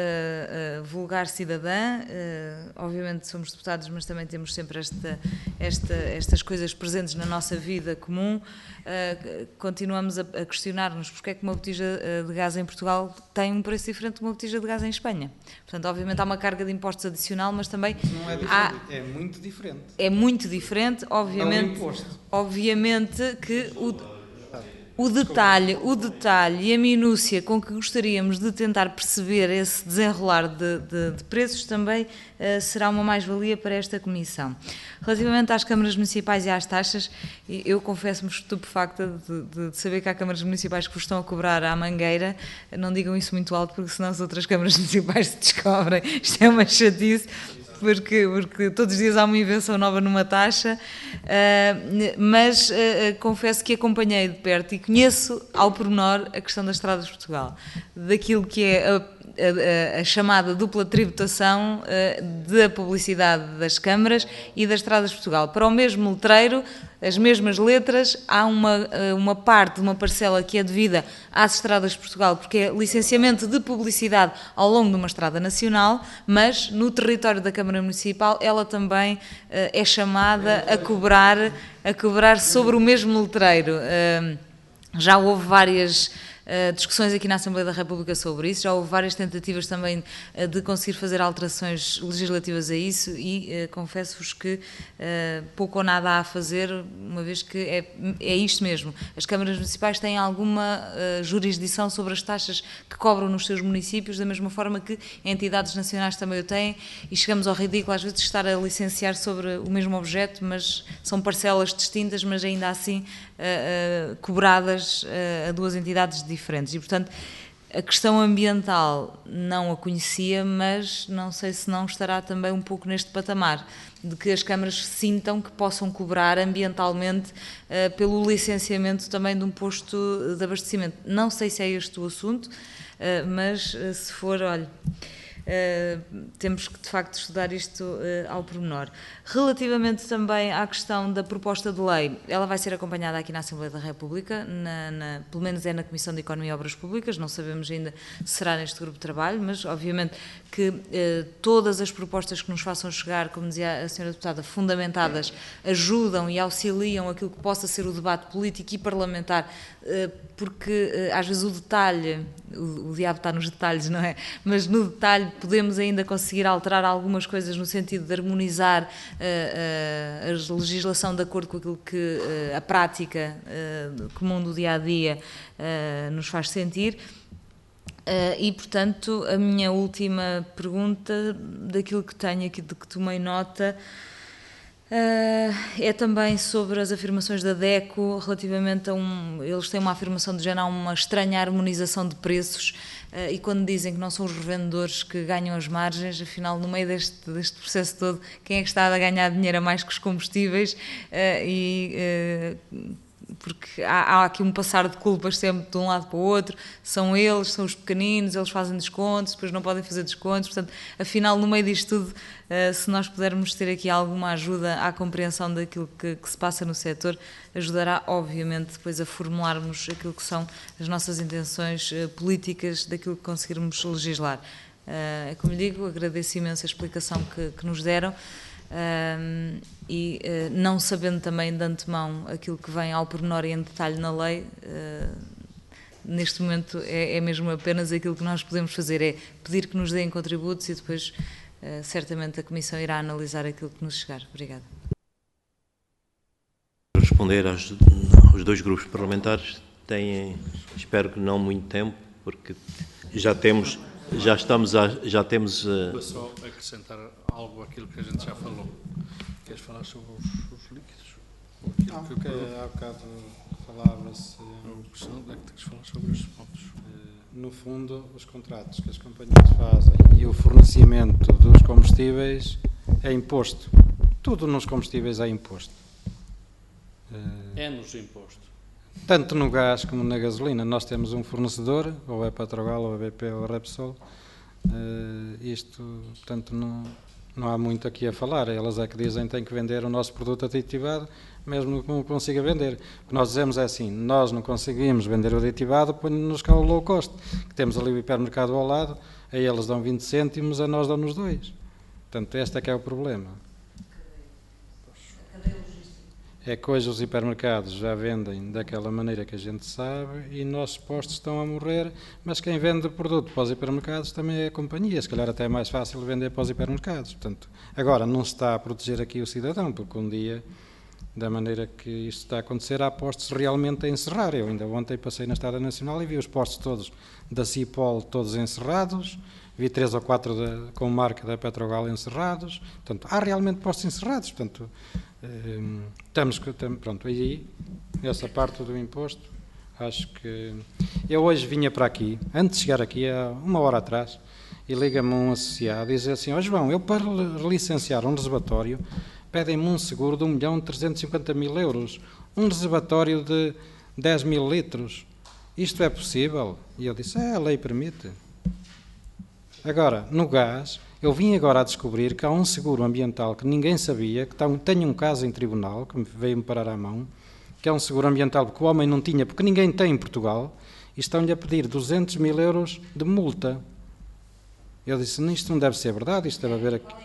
uh, vulgar cidadã, uh, obviamente somos deputados, mas também temos sempre esta, esta, estas coisas presentes na nossa vida comum, uh, continuamos a, a questionar-nos porque é que uma botija de gás em Portugal tem um preço diferente de uma botija de gás em Espanha. Portanto, obviamente há uma carga de impostos adicional, mas também... Mas não é diferente, há, é muito diferente. É muito diferente, obviamente, é um imposto. Obviamente que... o O detalhe, o detalhe e a minúcia com que gostaríamos de tentar perceber esse desenrolar de, de, de preços também uh, será uma mais-valia para esta Comissão. Relativamente às câmaras municipais e às taxas, eu confesso-me estupefacta de, de, de saber que há câmaras municipais que vos estão a cobrar à mangueira. Não digam isso muito alto, porque senão as outras câmaras municipais se descobrem. Isto é uma chatice. Porque, porque todos os dias há uma invenção nova numa taxa, uh, mas uh, confesso que acompanhei de perto e conheço ao pormenor a questão das estradas de Portugal, daquilo que é a, a, a chamada dupla tributação uh, da publicidade das câmaras e das estradas de Portugal. Para o mesmo letreiro, as mesmas letras, há uma, uma parte, uma parcela que é devida às estradas de Portugal, porque é licenciamento de publicidade ao longo de uma estrada nacional, mas no território da Câmara Municipal ela também uh, é chamada a cobrar, a cobrar sobre o mesmo letreiro. Uh, já houve várias... Uh, discussões aqui na Assembleia da República sobre isso, já houve várias tentativas também uh, de conseguir fazer alterações legislativas a isso e uh, confesso-vos que uh, pouco ou nada há a fazer, uma vez que é, é isto mesmo. As câmaras municipais têm alguma uh, jurisdição sobre as taxas que cobram nos seus municípios, da mesma forma que entidades nacionais também o têm, e chegamos ao ridículo às vezes de estar a licenciar sobre o mesmo objeto, mas são parcelas distintas, mas ainda assim uh, uh, cobradas uh, a duas entidades diferentes. E, portanto, a questão ambiental não a conhecia, mas não sei se não estará também um pouco neste patamar, de que as câmaras sintam que possam cobrar ambientalmente uh, pelo licenciamento também de um posto de abastecimento. Não sei se é este o assunto, uh, mas uh, se for, olha, uh, temos que de facto estudar isto uh, ao pormenor. Relativamente também à questão da proposta de lei, ela vai ser acompanhada aqui na Assembleia da República, na, na, pelo menos é na Comissão de Economia e Obras Públicas, não sabemos ainda se será neste grupo de trabalho, mas obviamente que uh, todas as propostas que nos façam chegar, como dizia a senhora deputada, fundamentadas, ajudam e auxiliam aquilo que possa ser o debate político e parlamentar, uh, porque uh, às vezes o detalhe, o, o diabo está nos detalhes, não é? Mas no detalhe podemos ainda conseguir alterar algumas coisas no sentido de harmonizar uh, uh, a legislação de acordo com aquilo que uh, a prática uh, comum do dia-a-dia uh, nos faz sentir. Uh, e, portanto, a minha última pergunta, daquilo que tenho aqui, de que tomei nota, Uh, é também sobre as afirmações da DECO relativamente a um... Eles têm uma afirmação de género, uma estranha harmonização de preços uh, e quando dizem que não são os revendedores que ganham as margens, afinal, no meio deste, deste processo todo, quem é que está a ganhar dinheiro a mais que os combustíveis? Uh, e... Uh, porque há, há aqui um passar de culpas sempre de um lado para o outro, são eles, são os pequeninos, eles fazem descontos, depois não podem fazer descontos, portanto, afinal, no meio disto tudo, uh, se nós pudermos ter aqui alguma ajuda à compreensão daquilo que, que se passa no setor, ajudará, obviamente, depois a formularmos aquilo que são as nossas intenções uh, políticas daquilo que conseguirmos legislar. Uh, como lhe digo, agradeço imenso a explicação que, que nos deram. Um, e uh, não sabendo também de antemão aquilo que vem ao pormenor e em detalhe na lei, uh, neste momento é, é mesmo apenas aquilo que nós podemos fazer, é pedir que nos deem contributos e depois uh, certamente a Comissão irá analisar aquilo que nos chegar. Obrigada. Responder aos, aos dois grupos parlamentares têm, espero que não muito tempo, porque já temos, já estamos a, já temos... Uh, Vou só acrescentar algo àquilo que a gente já falou. Queres falar sobre os, os líquidos? Não, que, que há bocado falava-se... Não, é que tens que falar sobre estes pontos. No fundo, os contratos que as companhias fazem e o fornecimento dos combustíveis é imposto. Tudo nos combustíveis é imposto. É-nos imposto. Tanto no gás como na gasolina. Nós temos um fornecedor, ou é Petrogal, ou a B P, ou a Repsol. Uh, isto, portanto, não, não há muito aqui a falar. Elas é que dizem que têm que vender o nosso produto aditivado, mesmo que não consiga vender. O que nós dizemos é assim, nós não conseguimos vender o aditivado, põe-nos cá o low cost, que temos ali o hipermercado ao lado, a eles dão vinte cêntimos, a nós dão-nos dois. Portanto, este é que é o problema. É que hoje os hipermercados já vendem daquela maneira que a gente sabe e nossos postos estão a morrer, mas quem vende o produto para os hipermercados também é a companhia, se calhar até é mais fácil vender para os hipermercados. Portanto, agora não se está a proteger aqui o cidadão, porque um dia, da maneira que isto está a acontecer, há postos realmente a encerrar. Eu ainda ontem passei na Estrada Nacional e vi os postos todos da Cipol todos encerrados, vi três ou quatro da, com marca da Petrogal encerrados, portanto, há realmente postos encerrados, portanto, eh, estamos, pronto, aí, essa parte do imposto, acho que, eu hoje vinha para aqui, antes de chegar aqui, há uma hora atrás, e liga-me um associado e diz assim, ó João, eu para licenciar um reservatório, pedem-me um seguro de um milhão trezentos e cinquenta mil euros, um reservatório de dez mil litros, isto é possível? E eu disse, é, a lei permite. Agora, no gás, eu vim agora a descobrir que há um seguro ambiental que ninguém sabia, que tem um caso em tribunal, que veio-me parar à mão, que é um seguro ambiental que o homem não tinha, porque ninguém tem em Portugal, e estão-lhe a pedir duzentos mil euros de multa. Eu disse, isto não deve ser verdade, isto deve haver aqui...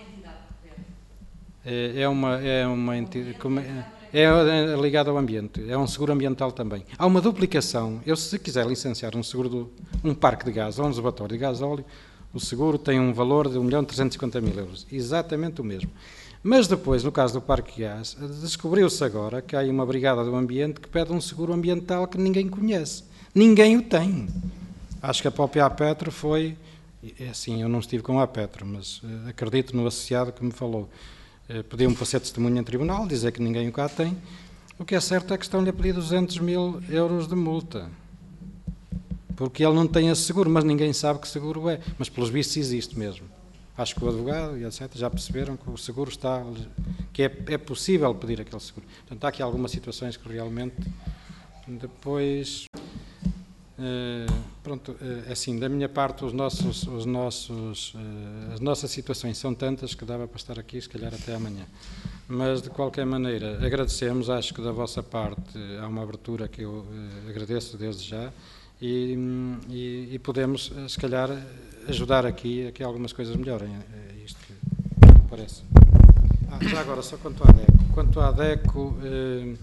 É uma, é uma entidade... É ligado ao ambiente, é um seguro ambiental também. Há uma duplicação. Eu, se quiser licenciar um seguro, de um parque de gás ou um reservatório de gás óleo, o seguro tem um valor de um milhão trezentos e cinquenta mil euros. Exatamente o mesmo. Mas depois, no caso do parque de gás, descobriu-se agora que há aí uma brigada do ambiente que pede um seguro ambiental que ninguém conhece. Ninguém o tem. Acho que a própria Apetro foi... É assim, eu não estive com a Apetro, mas uh, acredito no associado que me falou. Pediu-me para ser testemunha em tribunal, dizer que ninguém o cá tem. O que é certo é que estão-lhe a pedir duzentos mil euros de multa. Porque ele não tem esse seguro, mas ninguém sabe que seguro é. Mas pelos vistos existe mesmo. Acho que o advogado e etcétera já perceberam que o seguro está, que é, é possível pedir aquele seguro. Portanto, há aqui algumas situações que realmente depois... Uh, pronto, uh, assim, da minha parte, os nossos, os nossos, uh, as nossas situações são tantas que dava para estar aqui, se calhar, até amanhã. Mas, de qualquer maneira, agradecemos, acho que da vossa parte há uma abertura que eu uh, agradeço desde já, e, e, e podemos, se calhar, ajudar aqui a que algumas coisas melhorem. É isto que me parece. Ah, já agora, só quanto à DECO. Quanto à DECO, uh,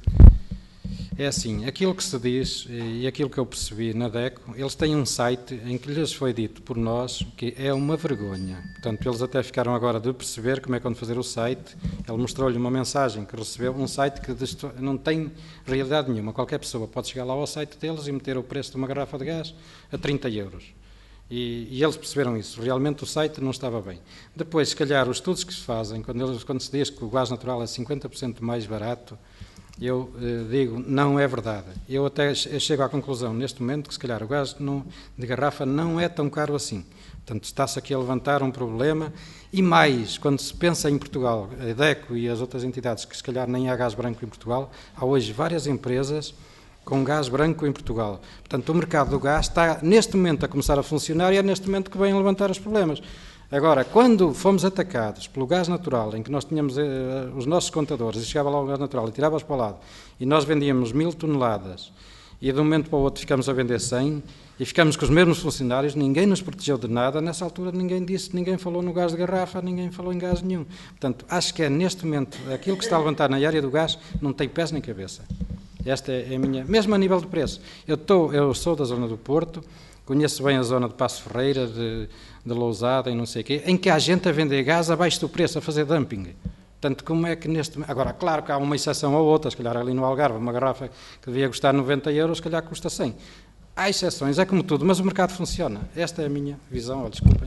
é assim, aquilo que se diz e aquilo que eu percebi na DECO, eles têm um site em que lhes foi dito por nós que é uma vergonha. Portanto, eles até ficaram agora de perceber como é que vão fazer o site. Ele mostrou-lhe uma mensagem que recebeu, um site que não tem realidade nenhuma. Qualquer pessoa pode chegar lá ao site deles e meter o preço de uma garrafa de gás a trinta euros. E, e eles perceberam isso. Realmente o site não estava bem. Depois, se calhar, os estudos que se fazem, quando, eles, quando se diz que o gás natural é cinquenta por cento mais barato, eu eh, digo, não é verdade. Eu até chego à conclusão, neste momento, que se calhar o gás não, de garrafa não é tão caro assim. Portanto, está-se aqui a levantar um problema. E mais, quando se pensa em Portugal, a DECO e as outras entidades, que se calhar nem há gás branco em Portugal, há hoje várias empresas com gás branco em Portugal. Portanto, o mercado do gás está, neste momento, a começar a funcionar e é neste momento que vem a levantar os problemas. Agora, quando fomos atacados pelo gás natural, em que nós tínhamos eh, os nossos contadores, e chegava lá o gás natural e tirava-os para o lado, e nós vendíamos mil toneladas, e de um momento para o outro ficamos a vender cem, e ficamos com os mesmos funcionários, ninguém nos protegeu de nada, nessa altura ninguém disse, ninguém falou no gás de garrafa, ninguém falou em gás nenhum. Portanto, acho que é neste momento, aquilo que está a levantar na área do gás, não tem pés nem cabeça. Esta é a minha, mesmo a nível de preço. Eu, estou, eu sou da zona do Porto, conheço bem a zona de Passo Ferreira, de, de Lousada e não sei o quê, em que há gente a vender gás abaixo do preço, a fazer dumping. Portanto, como é que neste... Agora, claro que há uma exceção ou outra, se calhar ali no Algarve, uma garrafa que devia custar noventa euros, se calhar custa cem. Há exceções, é como tudo, mas o mercado funciona. Esta é a minha visão, olha, desculpem.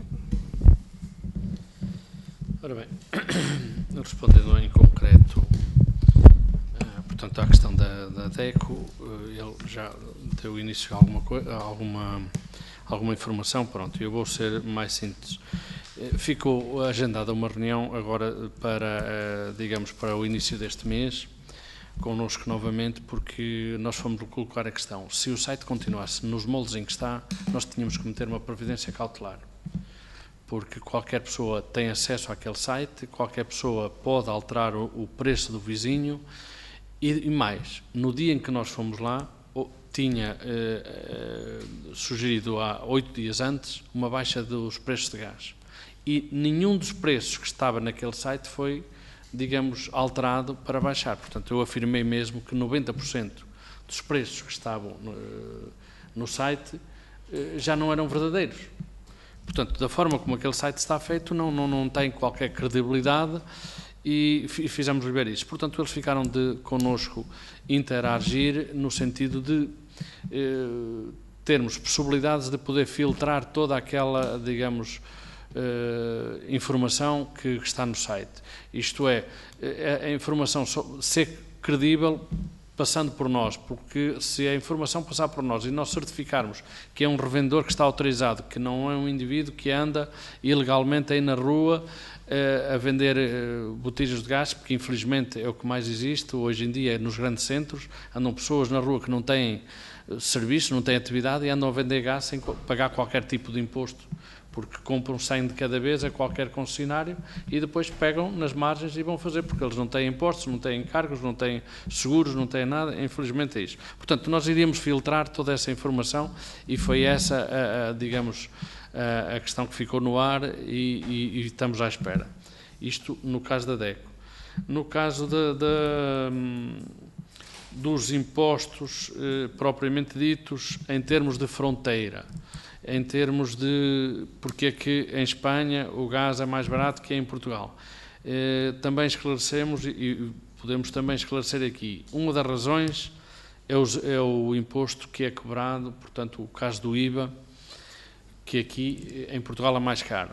Ora bem, respondendo em concreto, portanto, à questão da, da DECO, ele já deu início a alguma, alguma, alguma informação, pronto, eu vou ser mais síntese. Ficou agendada uma reunião agora para, digamos, para o início deste mês, connosco novamente, porque nós fomos colocar a questão, se o site continuasse nos moldes em que está, nós tínhamos que meter uma providência cautelar, porque qualquer pessoa tem acesso àquele site, qualquer pessoa pode alterar o, o preço do vizinho. E mais, no dia em que nós fomos lá, tinha eh, eh, sugerido há oito dias antes uma baixa dos preços de gás. E nenhum dos preços que estava naquele site foi, digamos, alterado para baixar. Portanto, eu afirmei mesmo que noventa por cento dos preços que estavam no, no site eh, já não eram verdadeiros. Portanto, da forma como aquele site está feito, não, não, não tem qualquer credibilidade. E fizemos ver isso. Portanto, eles ficaram de connosco interagir no sentido de eh, termos possibilidades de poder filtrar toda aquela, digamos, eh, informação que, que está no site. Isto é, a, a informação ser credível passando por nós, porque se a informação passar por nós e nós certificarmos que é um revendedor que está autorizado, que não é um indivíduo que anda ilegalmente aí na rua a vender botijas de gás, porque infelizmente é o que mais existe hoje em dia nos grandes centros, andam pessoas na rua que não têm serviço, não têm atividade e andam a vender gás sem pagar qualquer tipo de imposto, porque compram cem de cada vez a qualquer concessionário e depois pegam nas margens e vão fazer, porque eles não têm impostos, não têm encargos, não têm seguros, não têm nada, infelizmente é isso. Portanto, nós iríamos filtrar toda essa informação e foi essa, a, a, digamos, a questão que ficou no ar e, e, e estamos à espera. Isto no caso da DECO. No caso de, de, dos impostos eh, propriamente ditos em termos de fronteira, em termos de porque é que em Espanha o gás é mais barato que em Portugal. Eh, também esclarecemos e, e podemos também esclarecer aqui, uma das razões é o, é o imposto que é cobrado, portanto o caso do I V A, que aqui em Portugal é mais caro.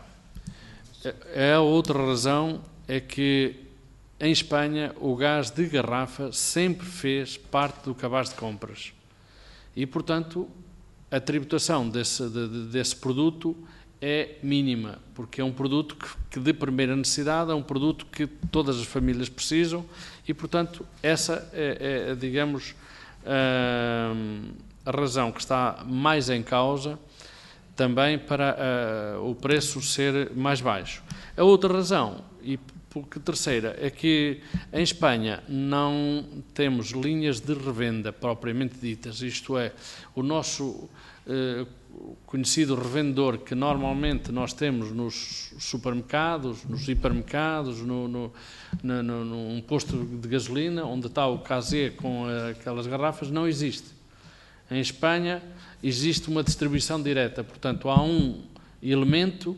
A outra razão é que em Espanha o gás de garrafa sempre fez parte do cabaz de compras e, portanto, a tributação desse, de, desse produto é mínima, porque é um produto que, que de primeira necessidade, é um produto que todas as famílias precisam e, portanto, essa é, é digamos, hum, a razão que está mais em causa também para uh, o preço ser mais baixo. A outra razão, e porque terceira, é que em Espanha não temos linhas de revenda propriamente ditas, isto é, o nosso uh, conhecido revendedor que normalmente nós temos nos supermercados, nos hipermercados, no, no, no, no, num posto de gasolina, onde está o casê com aquelas garrafas, não existe. Em Espanha existe uma distribuição direta, portanto há um elemento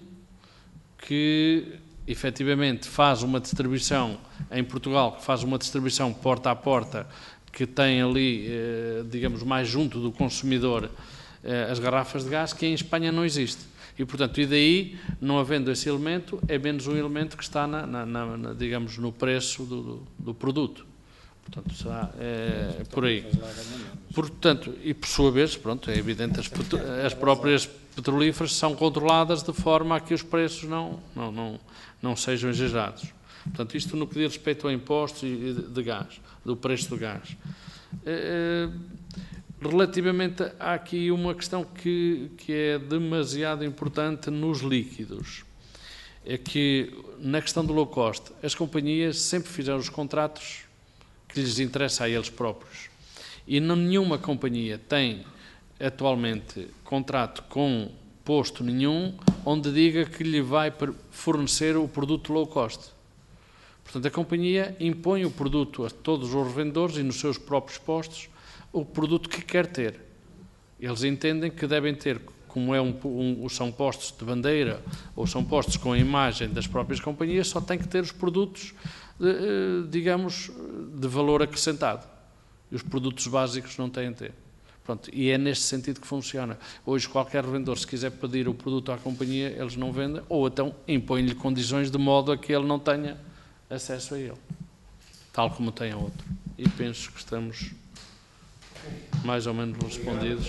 que efetivamente faz uma distribuição, em Portugal, que faz uma distribuição porta a porta, que tem ali, digamos, mais junto do consumidor as garrafas de gás, que em Espanha não existe. E, portanto, e daí, não havendo esse elemento, é menos um elemento que está, na, na, na, digamos, no preço do, do, do produto. Portanto, será é, por aí. Portanto, e por sua vez, pronto, é evidente, as, as próprias petrolíferas são controladas de forma a que os preços não, não, não, não sejam exagerados. Portanto, isto no que diz respeito a impostos de, de gás, do preço do gás. É, relativamente, há aqui uma questão que, que é demasiado importante nos líquidos. É que, na questão do low cost, as companhias sempre fizeram os contratos que lhes interessa a eles próprios. E não, nenhuma companhia tem atualmente contrato com posto nenhum onde diga que lhe vai fornecer o produto low cost. Portanto, a companhia impõe o produto a todos os revendedores e nos seus próprios postos o produto que quer ter. Eles entendem que devem ter, como é um, um, são postos de bandeira ou são postos com a imagem das próprias companhias, só tem que ter os produtos, de, digamos, de valor acrescentado. E os produtos básicos não têm a ter. Pronto, e é neste sentido que funciona. Hoje, qualquer revendedor, se quiser pedir o produto à companhia, eles não vendem, ou então impõem-lhe condições de modo a que ele não tenha acesso a ele, tal como tem a outro. E penso que estamos mais ou menos respondidos.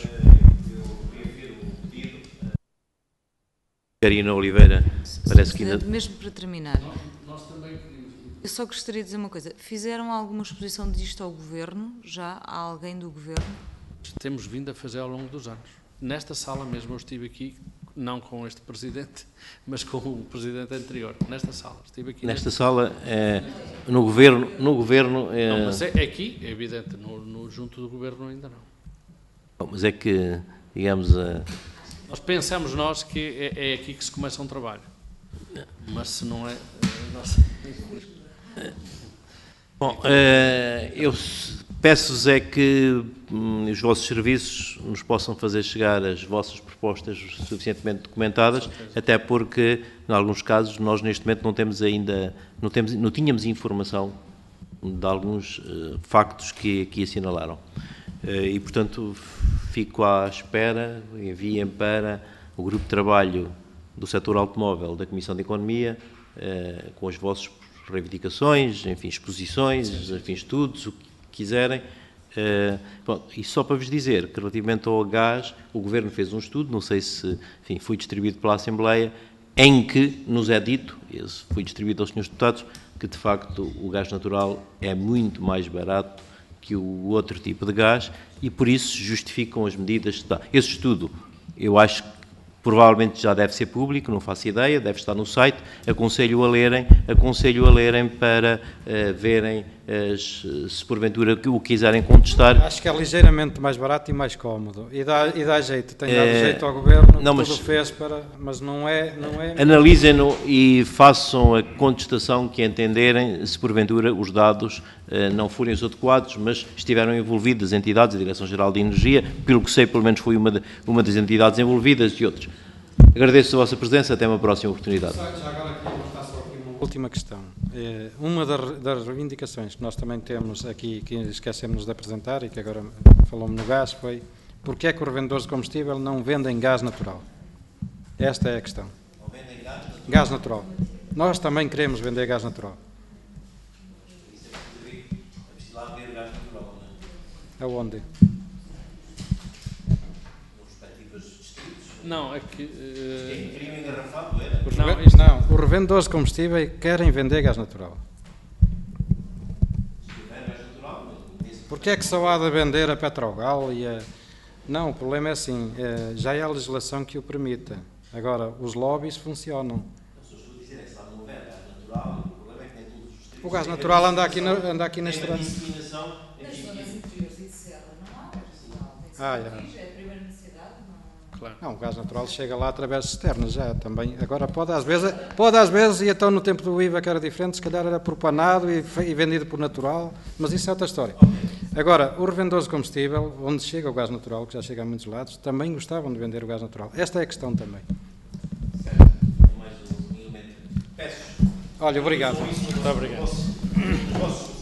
Karina Oliveira, parece que ainda... Mesmo para terminar, eu só gostaria de dizer uma coisa. Fizeram alguma exposição disto ao Governo? Já há alguém do Governo? Temos vindo a fazer ao longo dos anos. Nesta sala mesmo eu estive aqui, não com este Presidente, mas com o Presidente anterior. Nesta sala. Estive aqui. Nesta sala, é, no Governo... No governo é... Não, mas é, é aqui, é evidente. No, no, junto do Governo ainda não. Bom, mas é que, digamos... A... Nós pensamos nós que é, é aqui que se começa um trabalho. Mas se não é... é nossa... Bom, uh, eu peço-vos é que hum, os vossos serviços nos possam fazer chegar as vossas propostas suficientemente documentadas, até porque, em alguns casos, nós neste momento não temos ainda, não, temos, não tínhamos informação de alguns uh, factos que aqui assinalaram. Uh, e, portanto, fico à espera, enviem para o grupo de trabalho do setor automóvel da Comissão de Economia, uh, com os vossos reivindicações, enfim, exposições, enfim, estudos, o que quiserem. Uh, bom, e só para vos dizer que, relativamente ao gás, o Governo fez um estudo, não sei se, enfim, foi distribuído pela Assembleia, em que nos é dito, esse foi distribuído aos senhores deputados, que, de facto, o gás natural é muito mais barato que o outro tipo de gás e, por isso, justificam as medidas. Esse estudo, eu acho que provavelmente já deve ser público, não faço ideia, deve estar no site, aconselho a lerem, aconselho a lerem para uh, verem as, se porventura o quiserem contestar. Acho que é ligeiramente mais barato e mais cómodo, e dá, e dá jeito, tem dado é, jeito ao Governo, não, tudo mas, fez para, mas não é... Não é... Analisem-no e façam a contestação que entenderem, se porventura os dados uh, não forem os adequados, mas estiveram envolvidas entidades, a Direção-Geral de Energia, pelo que sei, pelo menos foi uma, de, uma das entidades envolvidas e outros. Agradeço a vossa presença, até uma próxima oportunidade. Já agora aqui, só aqui uma última questão. Uma das reivindicações que nós também temos aqui, que esquecemos de apresentar e que agora falou-me no gás, foi porque é que os revendedores de combustível não vendem gás natural? Esta é a questão. Não vendem gás natural? Gás natural. Nós também queremos vender gás natural. É preciso lá vender gás natural, não é? Aonde? Não, é que... Uh... É crime engarrafado, era? Os não, isto não. Os revendedores de combustíveis querem vender gás natural. Se tiver gás natural, porque é que só há de vender a Petrogal e a, Não, o problema é assim, é, já é a legislação que o permite. Agora, os lobbies funcionam. O gás natural anda aqui na, anda aqui na estrada. Nas zonas interiores e de serra não há gás natural. Tem que ser Ah, uma é. rija, é a primeira necessidade. Não... Claro. Não, o gás natural chega lá através de cisternas já também. Agora pode às vezes, pode às vezes, e então no tempo do I V A que era diferente, se calhar era propanado e, fe- e vendido por natural, mas isso é outra história. Agora, os revendedores de combustível, onde chega o gás natural, que já chega a muitos lados, também gostavam de vender o gás natural. Esta é a questão também. Mais um elemento. Peço. Olha, obrigado. Muito obrigado. Posso?